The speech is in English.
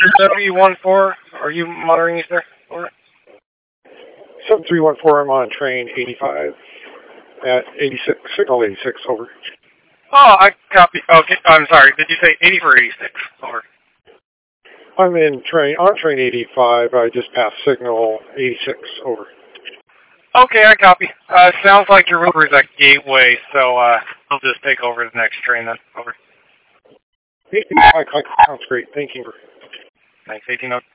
W14, are you monitoring me, sir? Over. 7314, I'm on train 85 at 86, signal 86, over. Oh, I copy. Okay, I'm sorry. Did you say 80 or 86? Over. I'm on train 85. I just passed signal 86, over. Okay, I copy. Sounds like your Uber is at Gateway, so I'll just take over the next train then. Over. Sounds great. Thank you. Thanks, 18